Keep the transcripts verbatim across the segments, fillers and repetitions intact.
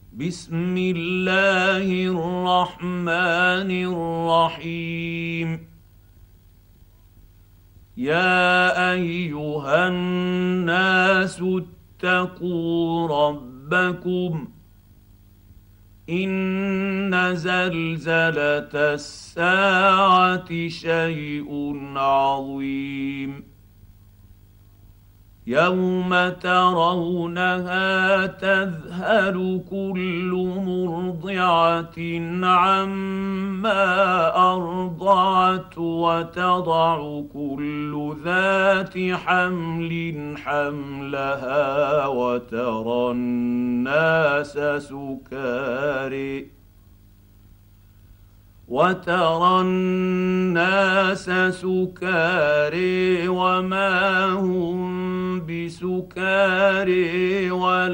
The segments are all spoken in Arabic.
بسم الله الرحمن الرحيم. يا ايها الناس اتقوا ربكم ان زلزله الساعه شيء عظيم. يوم ترونها تذهل كل مرضعه عما ارضعت وتضع كل ذات حمل حملها وترى الناس سكاري وترى الناس سكاري وما هم بسكاري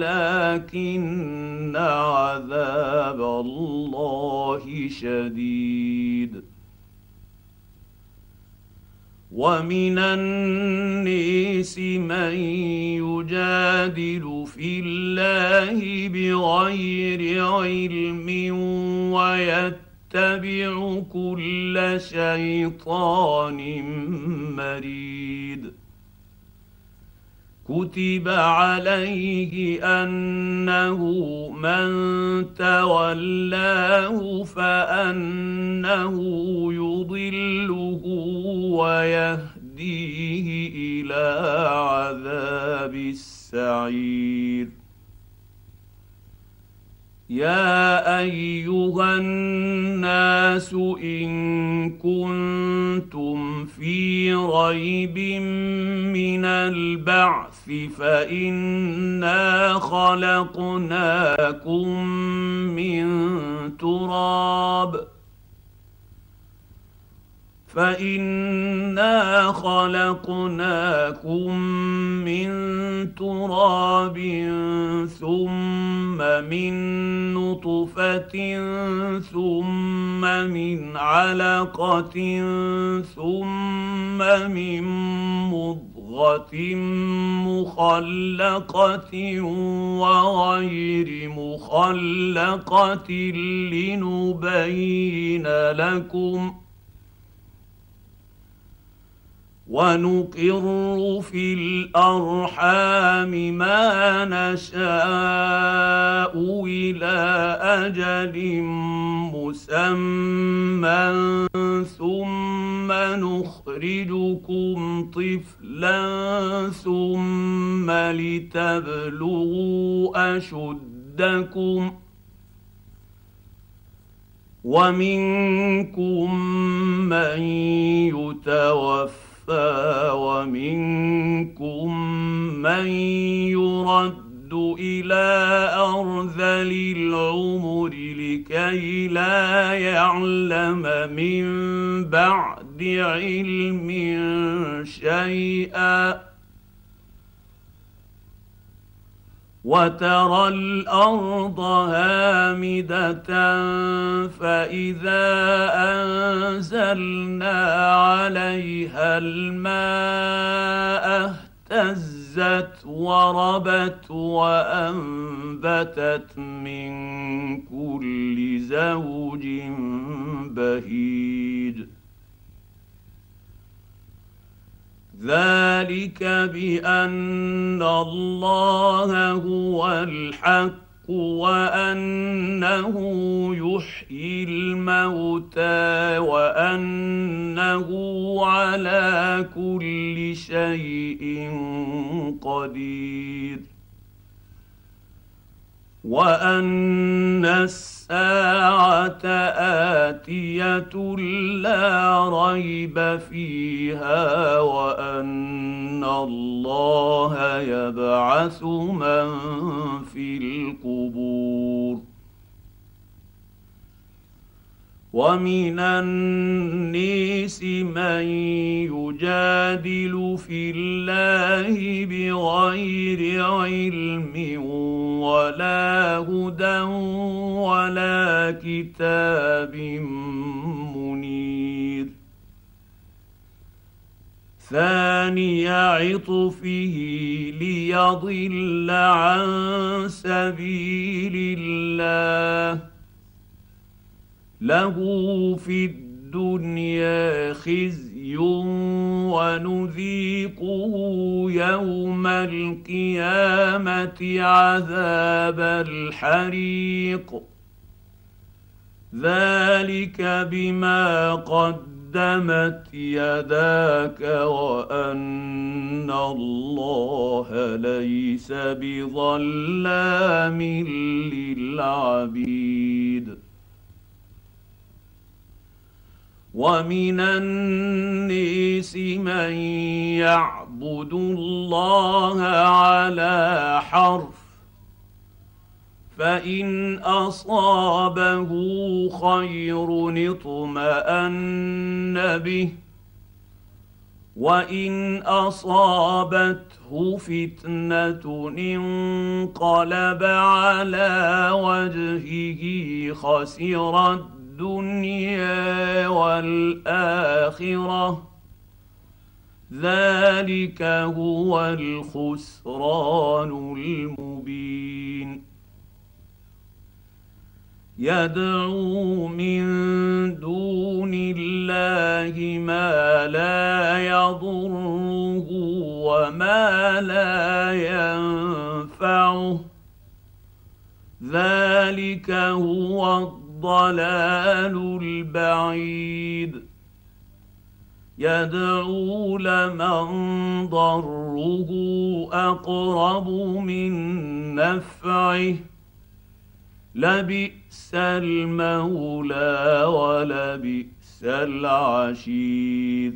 ولكن عذاب الله شديد. ومن الناس من يجادل في الله بغير علم ويتبع اتبع كل شيطان مريد. كتب عليه انه من تولاه فانه يضله ويهديه الى عذاب السعير. يا ايها الناس ان كنتم في ريب من البعث فانا خلقناكم من تراب فإنا خلقناكم من تراب ثم من نطفة ثم من علقة ثم من مضغة مخلقة وغير مخلقة لنبين لكم ونقر في الأرحام ما نشاء إلى أجل مسمى ثم نخرجكم طفلا ثم لتبلغوا أشدكم ومنكم من يتوفى ومنكم من يرد إلى أرذل العمر لكي لا يعلم من بعد علم شيئا. وترى الأرض هامدة فإذا أنزلنا عليها الماء اهتزت وربت وأنبتت من كل زوج بهيج. ذلك بأن الله هو الحق وأنه يحيي الموتى وأنه على كل شيء قدير وأن الساعة آتية لا ريب فيها وأن الله يبعث من في القبور. ومن الناس من يجادل في الله بغير علم ولا هدى ولا كتاب منير. ثاني عطفه ليضل عن سبيل الله له في الدنيا خزي ونذيقه يوم القيامة عذاب الحريق ذلك بما قدمت يداك وأن الله ليس بظلام للعبيد ومن الناس من يعبد الله على حرف فإن أصابه خير اطمأن به وإن أصابته فتنة انقلب على وجهه خسر الدنيا والآخرة ذلك هو الخسران المبين يدعو من دون الله ما لا يضره وما لا ينفعه ذلك هو الضلال البعيد يدعو لمن ضره أقرب من نفعه لبئس المولى ولبئس العشير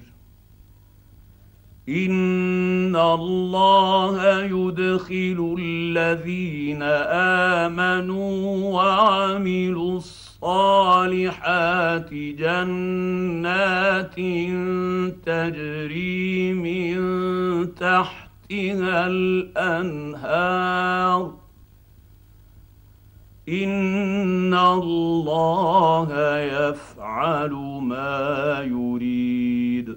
إن الله يدخل الذين آمنوا وعملوا الصالحات جنات تجري من تحتها الأنهار إن الله يفعل ما يريد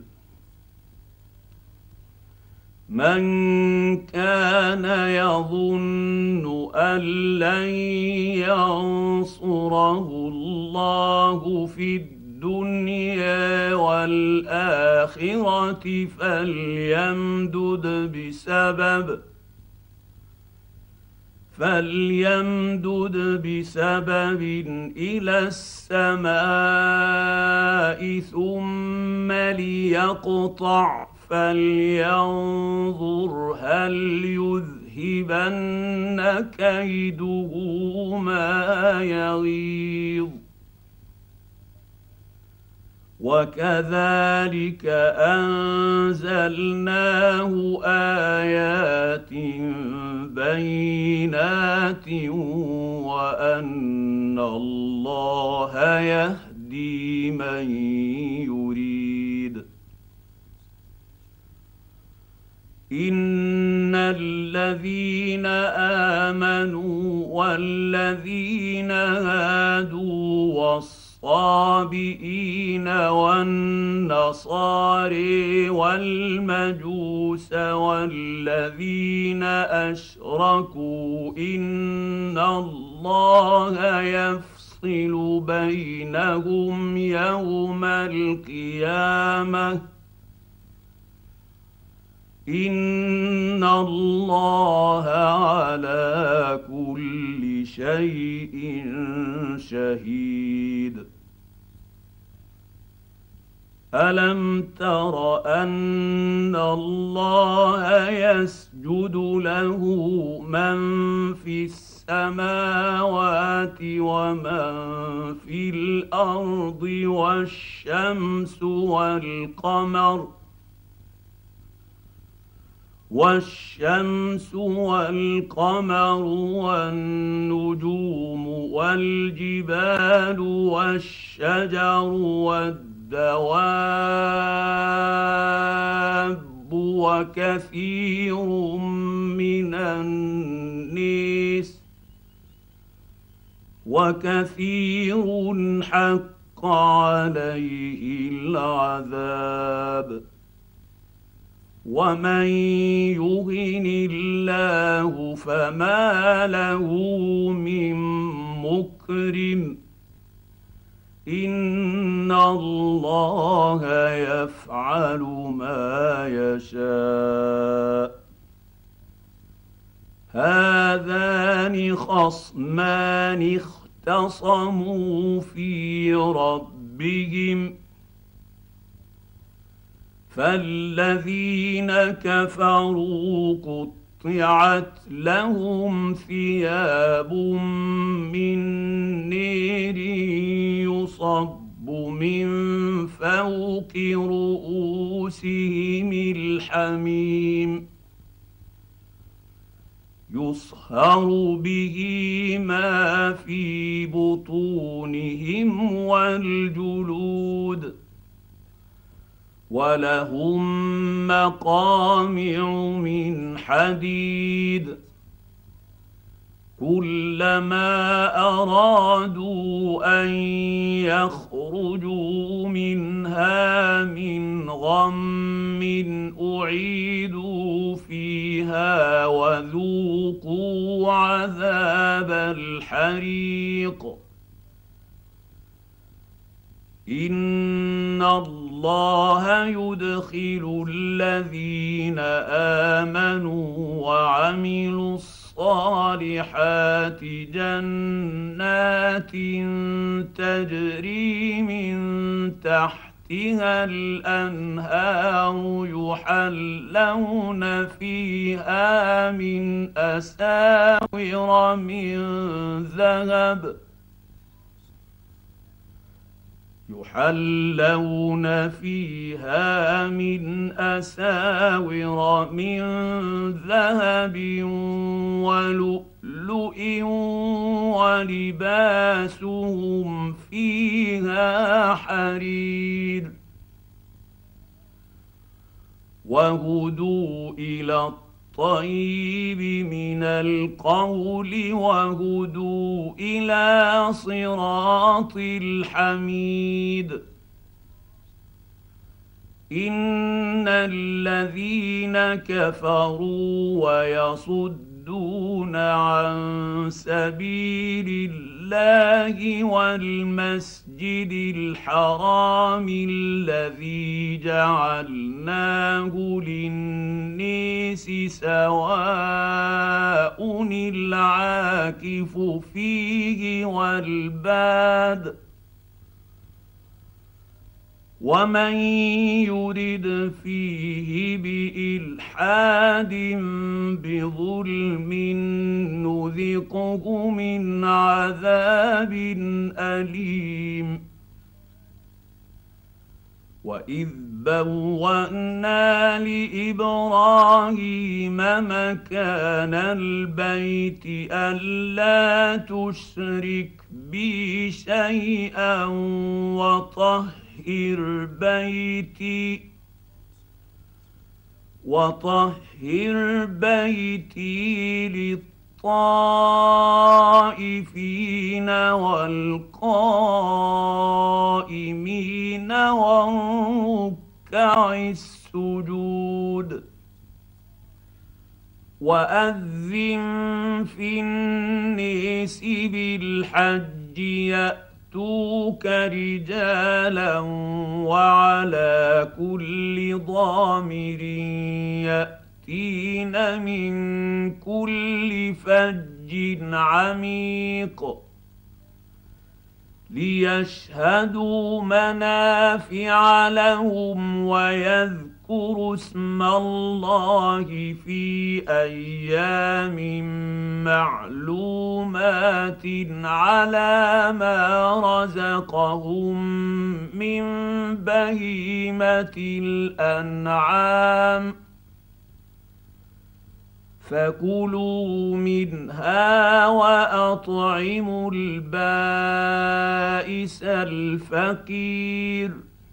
من كان يظن أن لن ينصره الله في الدنيا والآخرة فليمدد بسبب فليمدد بسبب إلى السماء ثم ليقطع فلينظر هل يذهبن كيده ما يغيظ وكذلك أنزلناه آيات بينات وأن الله يهدي من يريد إن الذين آمنوا والذين هادوا والصابئين والنصارى والمجوس والذين أشركوا إن الله يفصل بينهم يوم القيامة إن الله على كل شيء شهيد ألم تر أن الله يسجد له من في السماوات ومن في الأرض والشمس والقمر والشمس والقمر والنجوم والجبال والشجر والدواب وكثير من الناس وكثير حق عليه العذاب ومن يهن الله فما له من مكرم ان الله يفعل ما يشاء. هذان خصمان اختصموا في ربهم فالذين كفروا قطعت لهم ثياب من نير يصب من فوق رؤوسهم الحميم يصهر به ما في بطونهم والجلود ولهم مقامع من حديد كلما ارادوا ان يخرجوا منها من غم اعيدوا فيها وذوقوا عذاب الحريق ان الله يدخل الذين امنوا وعملوا الصالحات جنات تجري من تحتها الانهار يحلون فيها من اساور من ذهب يحلون فيها من أساور من ذهب ولؤلؤ ولباسهم فيها حرير وهدوا إلى الطيب من القول وهدوا إلى صراط الحميد إن الذين كفروا ويصدون عن سبيل الله والمسجد الحرام الذي جعلناه للناس سواء العاكف فيه والباد ومن يرد فيه بإلحاد بظلم نذقه من عذاب أليم وإذ بوأنا لإبراهيم مكان البيت ألا تشرك بي شيئا وطهر بيتي وطهر بيتي للطائفين والقائمين والركع السجود وأذن في الناس بالحج يأتوك رجالا وعلى كل ضامر يأتين من كل فج عميق ليشهدوا منافع لهم ويذكروا اسم الله في أيام معلومات على ما رزقهم من بهيمة الأنعام فكلوا منها وأطعموا البائس الفقير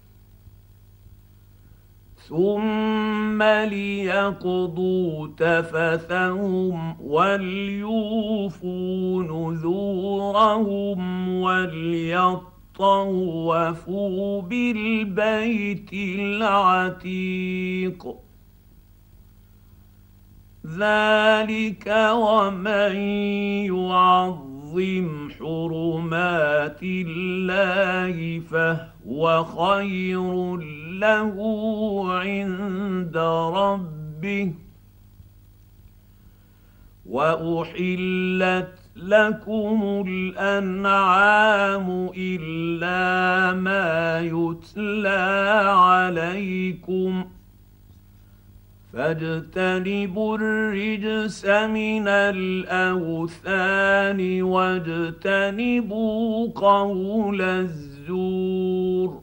ثم ليقضوا تفثهم وليوفوا نذورهم وليطوفوا بالبيت العتيق ذلك ومن يعظم حرمات الله فهو خير له عند ربه واحلت لكم الانعام الا ما يتلى عليكم فاجتنبوا الرجس من الاوثان واجتنبوا قول الزور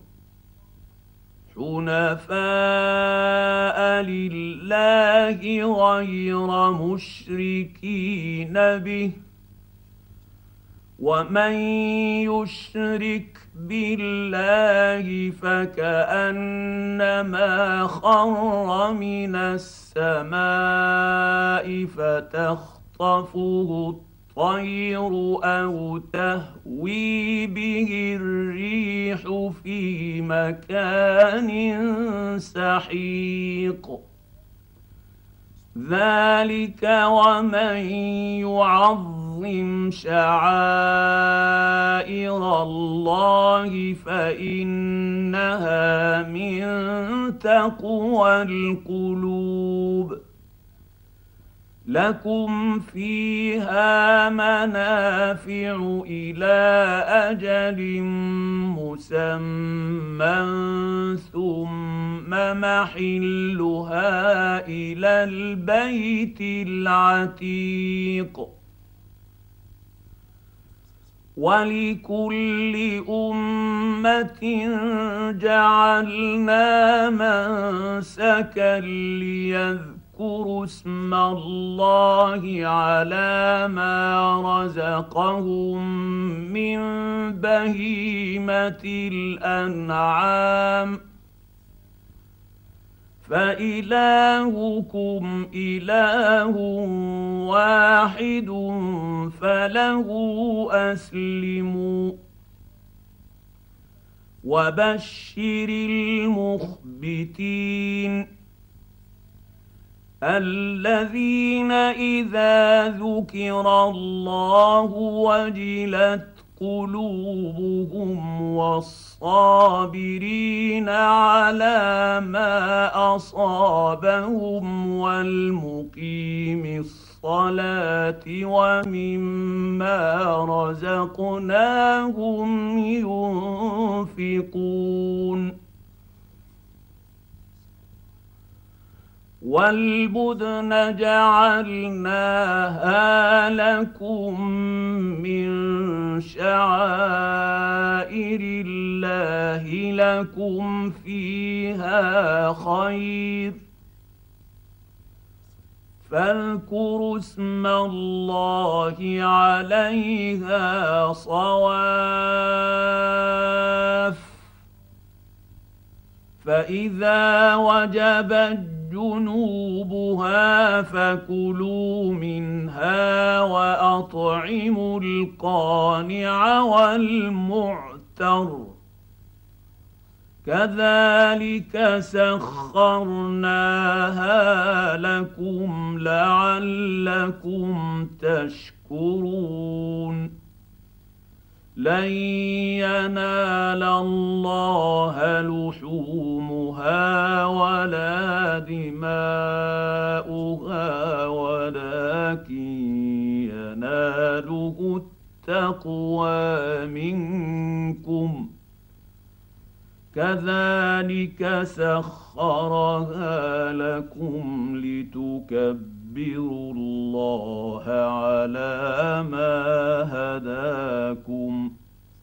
حنفاء لله غير مشركين به ومن يشرك بالله فكأنما خر من السماء فتخطفه الطير أو تهوي به الريح في مكان سحيق ذلك ومن يعظم شعائر الله فإنها من تقوى القلوب لكم فيها منافع إلى أجل مسمى ثم محلها إلى البيت العتيق ولكل أمة جعلنا منسكا ليذكروا اذكروا اسم الله على ما رزقهم من بهيمة الأنعام فإلهكم إله واحد فله أسلموا وبشر المخبتين الذين إذا ذكر الله وجلت قلوبهم والصابرين على ما أصابهم والمقيم الصلاة ومما رزقناهم ينفقون والبدن جعلناها لكم من شعائر الله لكم فيها خير فاذكروا اسم الله عليها صواف فإذا وجبت جنوبها فكلوا منها وأطعموا القانع والمعتر كذلك سخرناها لكم لعلكم تشكرون لن ينال الله لحومها ولا دماؤها ولكن يناله التقوى منكم كذلك سخرها لكم لتكبروا الله على ما هداكم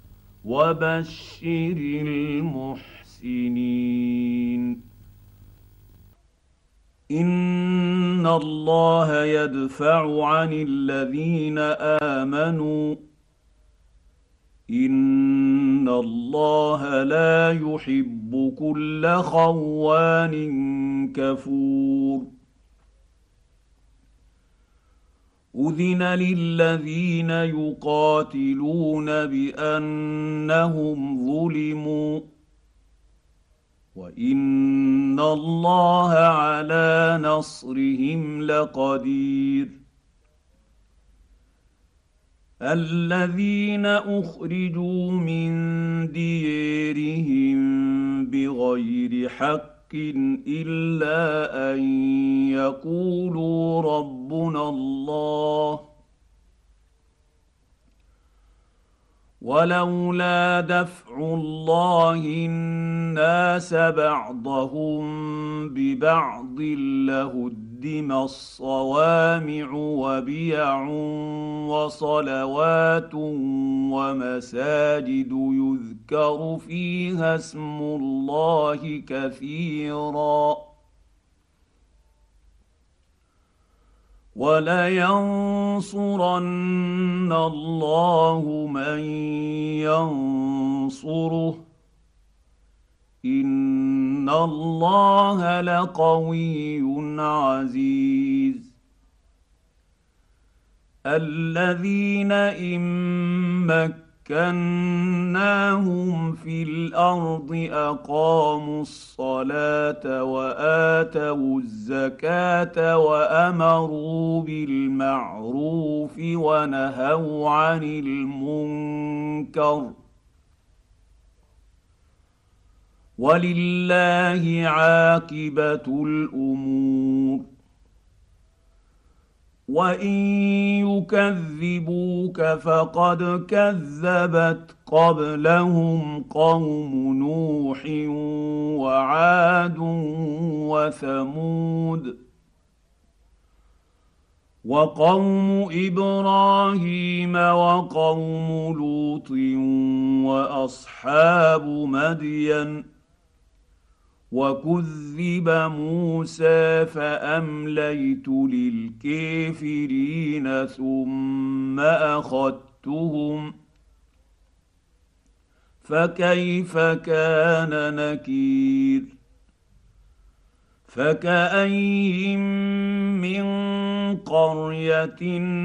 وبشر المحسنين إن الله يدفع عن الذين آمنوا إن الله لا يحب كل خوان كفور أذن للذين يقاتلون بأنهم ظلموا وان الله على نصرهم لقدير. الذين اخرجوا من ديرهم بغير حق الا ان يقولوا ربنا الله ولولا دفع الله الناس بعضهم ببعض لهدم الصوامع وبيع وصلوات ومساجد يذكر فيها اسم الله كثيرا ولينصرن الله من ينصره ان الله لقوي عزيز. الذين ان مكناهم في الارض اقاموا الصلاه واتوا الزكاه وامروا بالمعروف ونهوا عن المنكر ولله عاقبه الامور. وان يكذبوك فقد كذبت قبلهم قوم نوح وعاد وثمود وقوم ابراهيم وقوم لوط واصحاب مدين وكذب موسى فامليت للكافرين ثم اخذتهم فكيف كان نكير. فكأين من قرية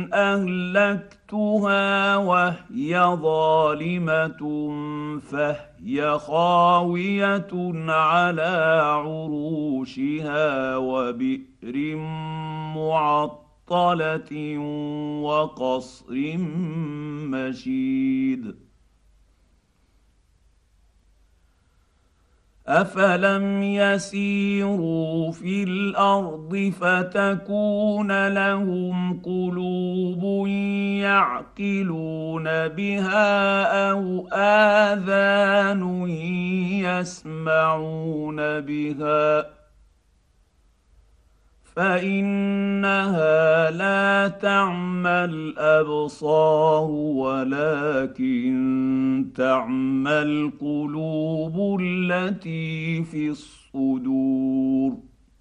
أهلكتها وهي ظالمة فهي خاوية على عروشها وبئر معطلة وقصر مشيد. افلم يسيروا في الارض فتكون لهم قلوب يعقلون بها او اذان يسمعون بها فانها لا تعمى الابصار ولكن تعمى القلوب التي في الصدور.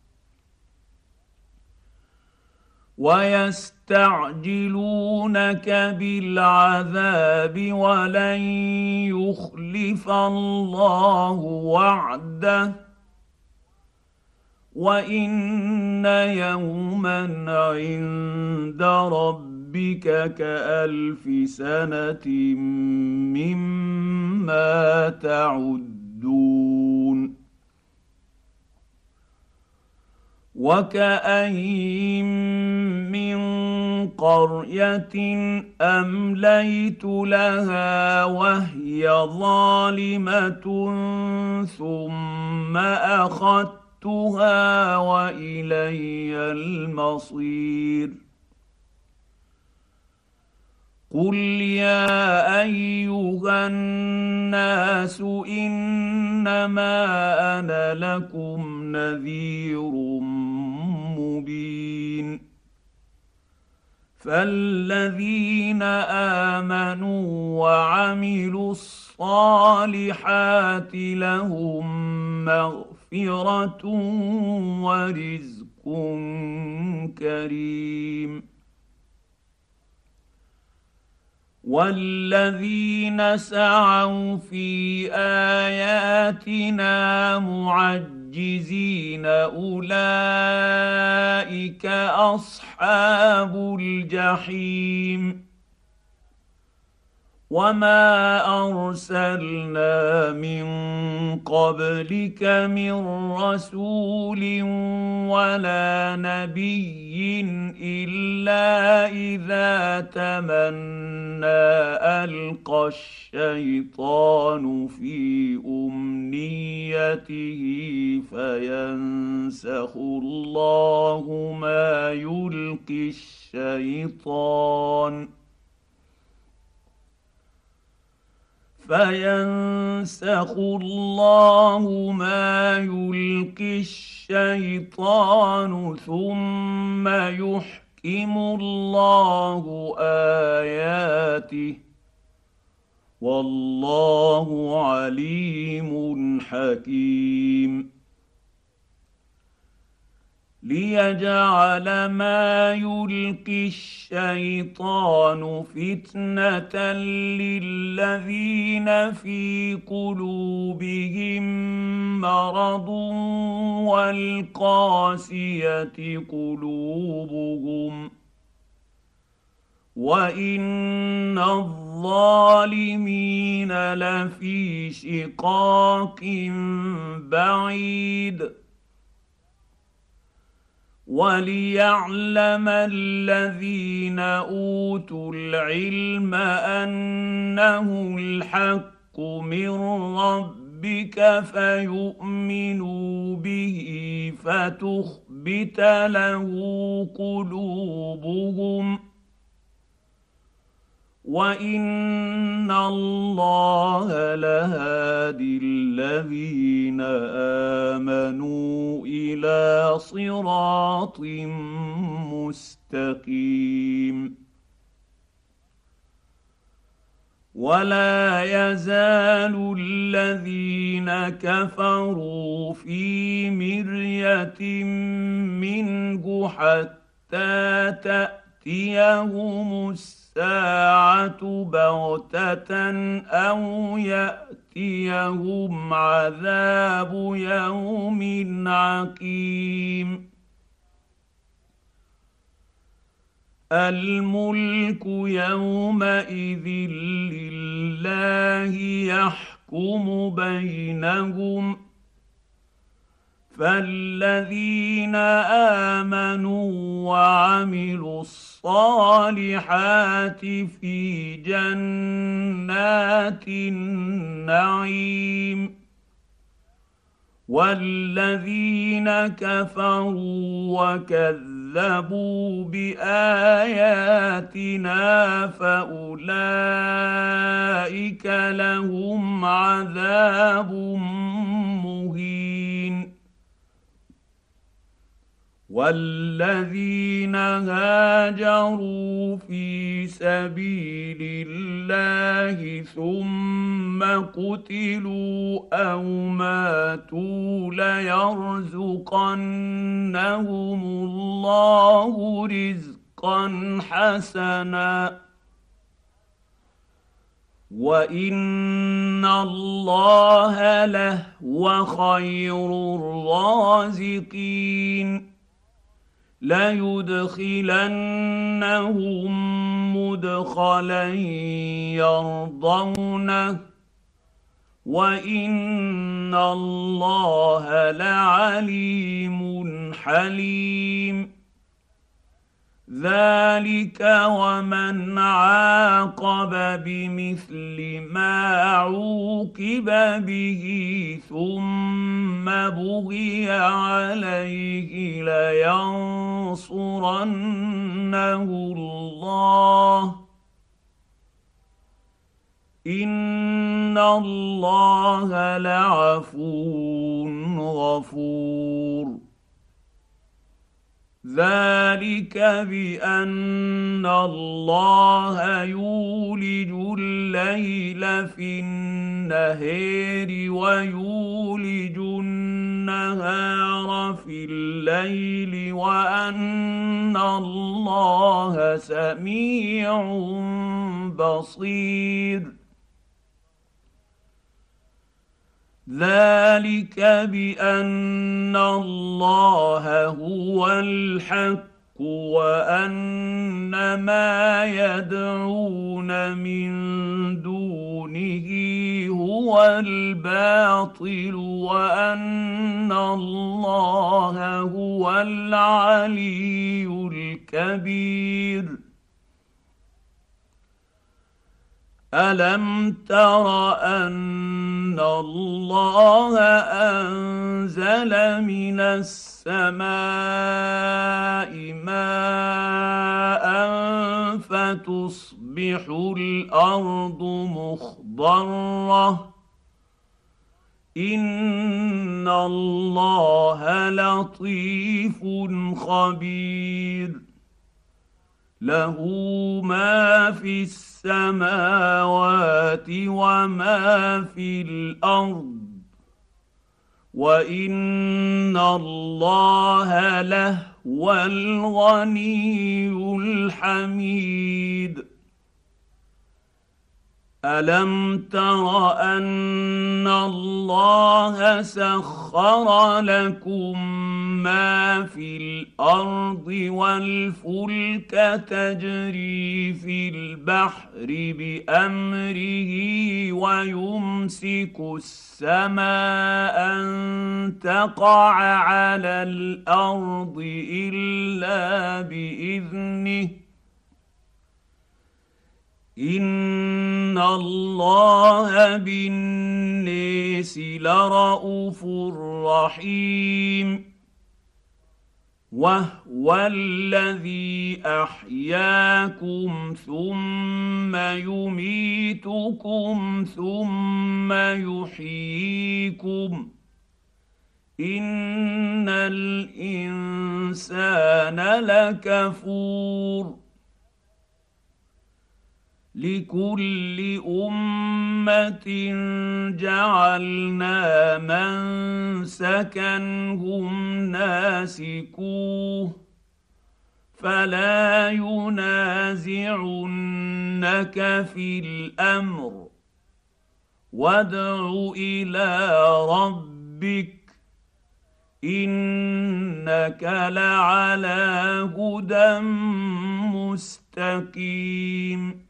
ويستعجلونك بالعذاب ولن يخلف الله وعده وان يوما عند ربك كالف سنه مما تعدون. وكأين من قرية أمليت لها وهي ظالمة ثم أخذتها وإلي المصير. قل يا أيها الناس إنما أنا لكم نذير مبين. فالذين آمنوا وعملوا الصالحات لهم مغفرة ورزق كريم. والذين سعوا في آياتنا معجزين أولئك أصحاب الجحيم. وما ارسلنا من قبلك من رسول ولا نبي الا اذا تمنى القى الشيطان في امنيته فينسخ الله ما يلقي الشيطان فينسخ الله ما يلقي الشيطان ثم يحكم الله اياته والله عليم حكيم ليجعل ما يلقي الشيطان فتنة للذين في قلوبهم مرض والقاسية قلوبهم وإن الظالمين لفي شقاق بعيد وليعلم الذين اوتوا العلم انه الحق من ربك فيؤمنوا به فتخبت له قلوبهم وان الله لهادي الذين امنوا الى صراط مستقيم ولا يزال الذين كفروا في مرية منه حتى تأتيهم الساعة الساعة بغتة أو يأتيهم عذاب يوم عقيم الملك يومئذ لله يحكم بينهم فالذين آمنوا وعملوا الصالحات في جنات النعيم والذين كفروا وكذبوا بآياتنا فأولئك لهم عذاب مهين والذين هاجروا في سبيل الله ثم قتلوا أو ماتوا ليرزقنهم الله رزقا حسنا وإن الله لهو خير الرازقين ليدخلنهم مدخلا يرضونه وإن الله لعليم حليم ذلك ومن عاقب بمثل ما عوقب به ثم بغي عليه لينصرنه الله إن الله لعفو غفور ذلك بأن الله يولج الليل في النهار ويولج النهار في الليل وأن الله سميع بصير ذلك بأن الله هو الحق وان ما يدعون من دونه هو الباطل وان الله هو العلي الكبير. الم تر ان الله انزل من السماء ماء فتصبح الارض مخضره ان الله لطيف خبير. له ما في السماوات وما في الارض وان الله لهو الغني الحميد. الم تر ان الله سخر لكم ما في الارض والفلك تجري في البحر بامره ويمسك السماء ان تقع على الارض الا باذنه ان الله بالناس لرءوف رحيم. وهو الذي احياكم ثم يميتكم ثم يحييكم ان الانسان لكفور. لكل امه جعلنا منسكا هم ناسكوه فلا ينازعنك في الامر وادع الى ربك انك لعلى هدى مستقيم.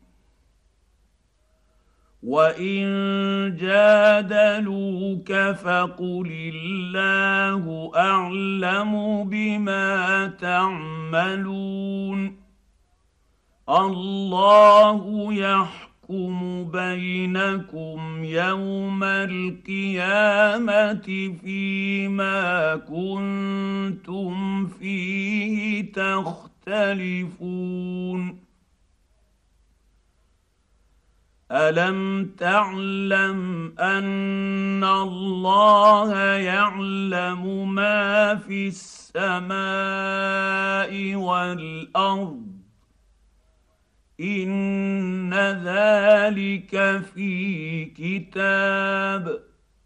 وان جادلوك فقل الله اعلم بما تعملون الله يحكم بينكم يوم القيامه فيما كنتم فيه تختلفون. الم تعلم ان الله يعلم ما في السماء والارض ان ذلك في كتاب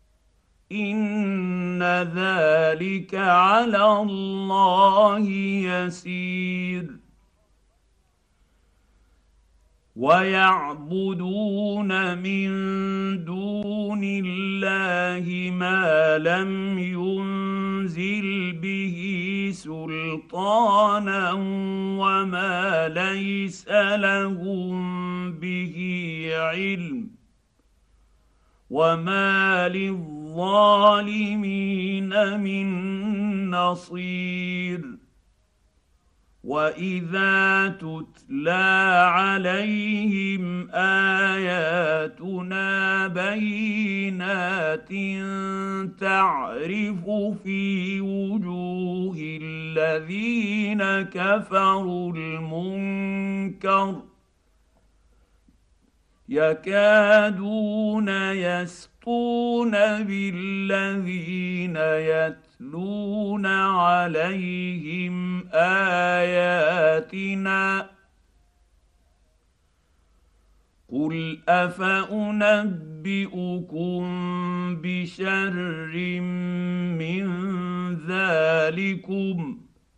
ان ذلك على الله يسير. ويعبدون من دون الله ما لم ينزل به سلطانا وما ليس لهم به علم وما للظالمين من نصير. واذا تتلى عليهم اياتنا بينات تعرف في وجوه الذين كفروا المنكر يكادون يسطون بالذين يتلون عليهم آياتنا قل أفأنبئكم بشر من ذلكم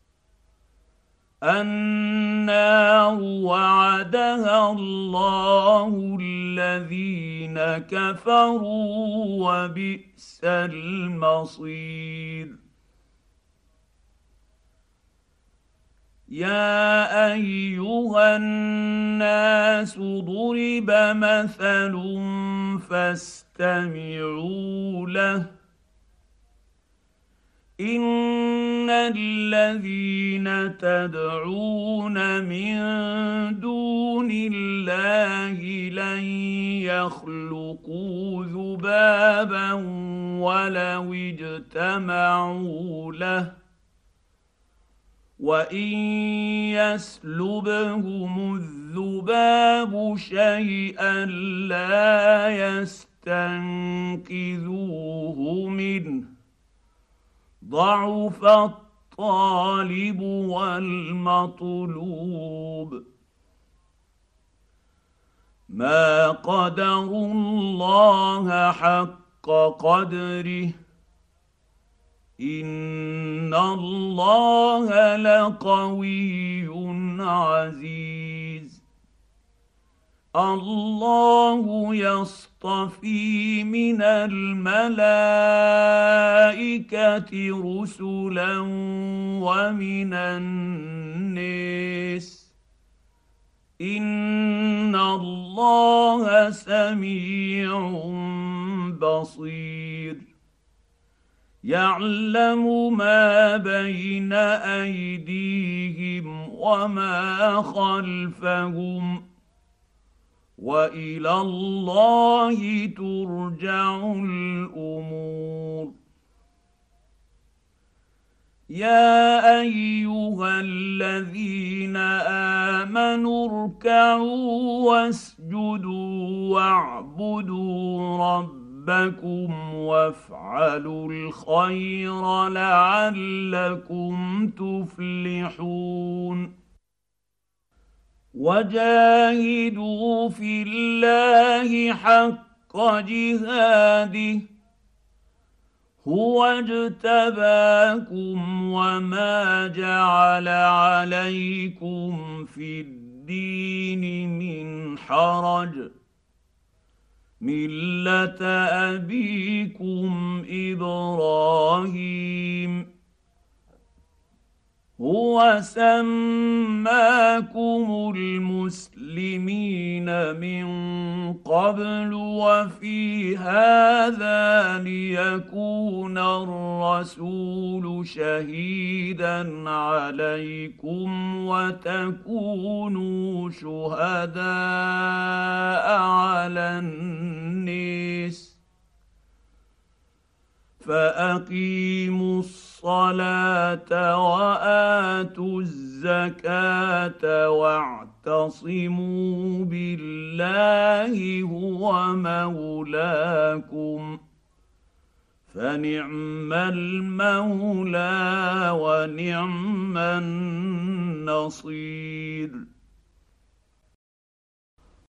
النار وعدها الله الذين كفروا وبئس المصير. يا ايها الناس ضرب مثل فاستمعوا له ان الذين تدعون من دون الله لن يخلقوا ذبابا ولو اجتمعوا له وان يسلبهم الذباب شيئا لا يستنقذوه منه ضعف الطالب والمطلوب ما قدروا الله حق قدره ان الله لقوي عزيز الله يصطفي من الملائكه رسلا ومن الناس ان الله سميع بصير يعلم ما بين ايديهم وما خلفهم والى الله ترجع الامور يا ايها الذين امنوا اركعوا واسجدوا واعبدوا ربكم وافعلوا الخير لعلكم تفلحون وجاهدوا في الله حق جهاده هو اجتباكم وما جعل عليكم في الدين من حرج مله ابيكم ابراهيم هو سماكم المسلمين من قبل وفي هذا ليكون الرسول شهيدا عليكم وتكونوا شهداء على الناس فاقيموا الصلاه واتوا الزكاه واعتصموا بالله هو مولاكم فنعم المولى ونعم النصير